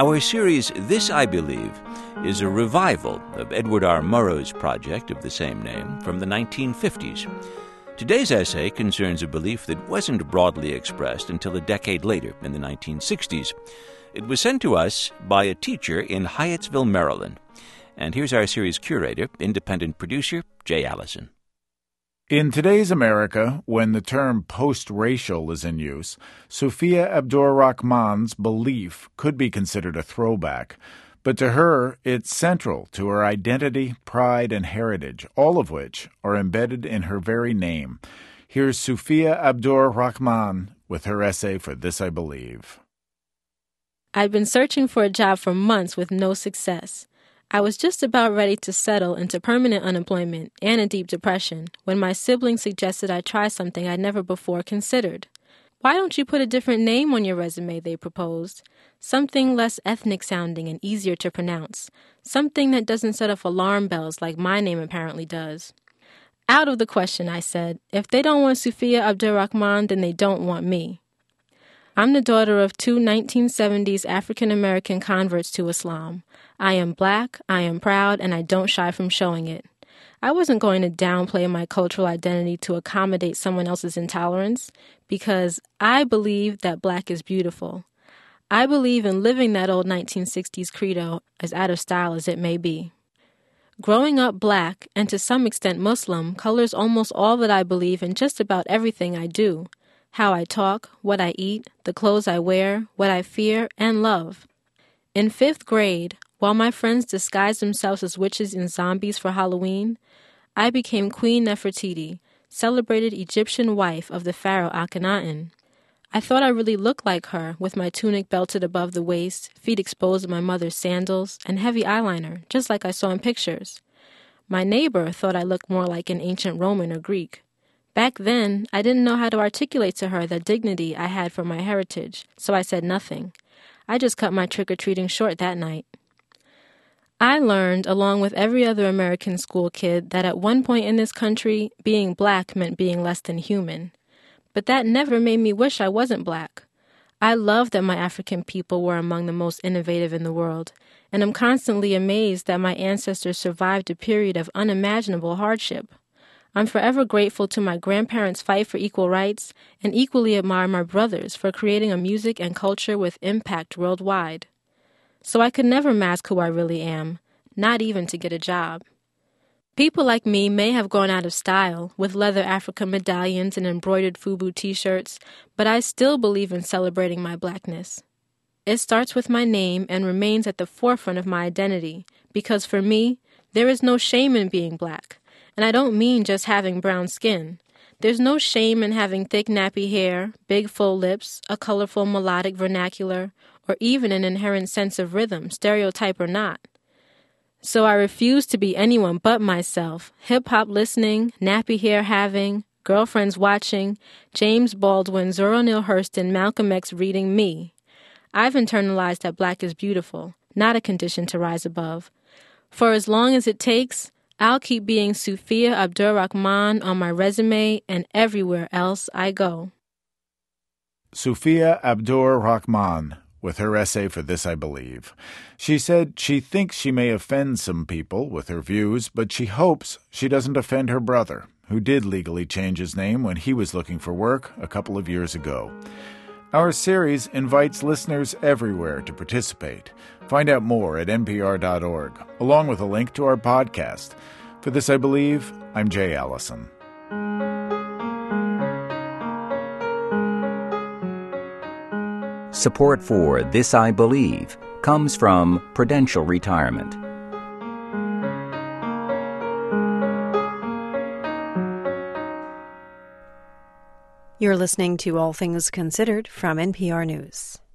Our series, This I Believe, is a revival of Edward R. Murrow's project of the same name from the 1950s. Today's essay concerns a belief that wasn't broadly expressed until a decade later, in the 1960s. It was sent to us by a teacher in Hyattsville, Maryland. And here's our series curator, independent producer, Jay Allison. In today's America, when the term post-racial is in use, Sufia Abdur-Rahman's belief could be considered a throwback. But to her, it's central to her identity, pride, and heritage, all of which are embedded in her very name. Here's Sufia Abdur-Rahman with her essay for This I Believe. I'd been searching for a job for months with no success. I was just about ready to settle into permanent unemployment and a deep depression when my siblings suggested I try something I'd never before considered. Why don't you put a different name on your resume, they proposed. Something less ethnic sounding and easier to pronounce. Something that doesn't set off alarm bells like my name apparently does. Out of the question, I said. If they don't want Sufia Abdur-Rahman, then they don't want me. I'm the daughter of two 1970s African-American converts to Islam. I am black, I am proud, and I don't shy from showing it. I wasn't going to downplay my cultural identity to accommodate someone else's intolerance, because I believe that black is beautiful. I believe in living that old 1960s credo, as out of style as it may be. Growing up black, and to some extent Muslim, colors almost all that I believe in just about everything I do. How I talk, what I eat, the clothes I wear, what I fear and love. In 5th grade, while my friends disguised themselves as witches and zombies for Halloween, I became Queen Nefertiti, celebrated Egyptian wife of the pharaoh Akhenaten. I thought I really looked like her, with my tunic belted above the waist, feet exposed in my mother's sandals, and heavy eyeliner, just like I saw in pictures. My neighbor thought I looked more like an ancient Roman or Greek. Back then, I didn't know how to articulate to her the dignity I had for my heritage, so I said nothing. I just cut my trick-or-treating short that night. I learned, along with every other American school kid, that at one point in this country, being black meant being less than human. But that never made me wish I wasn't black. I love that my African people were among the most innovative in the world, and I'm constantly amazed that my ancestors survived a period of unimaginable hardship. I'm forever grateful to my grandparents' fight for equal rights and equally admire my brothers for creating a music and culture with impact worldwide. So I could never mask who I really am, not even to get a job. People like me may have gone out of style with leather Africa medallions and embroidered FUBU t-shirts, but I still believe in celebrating my blackness. It starts with my name and remains at the forefront of my identity, because for me, there is no shame in being black. And I don't mean just having brown skin. There's no shame in having thick nappy hair, big full lips, a colorful melodic vernacular, or even an inherent sense of rhythm, stereotype or not. So I refuse to be anyone but myself, hip-hop listening, nappy hair having, girlfriends watching, James Baldwin, Zora Neale Hurston, Malcolm X reading me. I've internalized that black is beautiful, not a condition to rise above. For as long as it takes, I'll keep being Sufia Abdur-Rahman on my resume and everywhere else I go. Sufia Abdur-Rahman with her essay for This I Believe. She said she thinks she may offend some people with her views, but she hopes she doesn't offend her brother, who did legally change his name when he was looking for work a couple of years ago. Our series invites listeners everywhere to participate. Find out more at npr.org, along with a link to our podcast. For This I Believe, I'm Jay Allison. Support for This I Believe comes from Prudential Retirement. You're listening to All Things Considered from NPR News.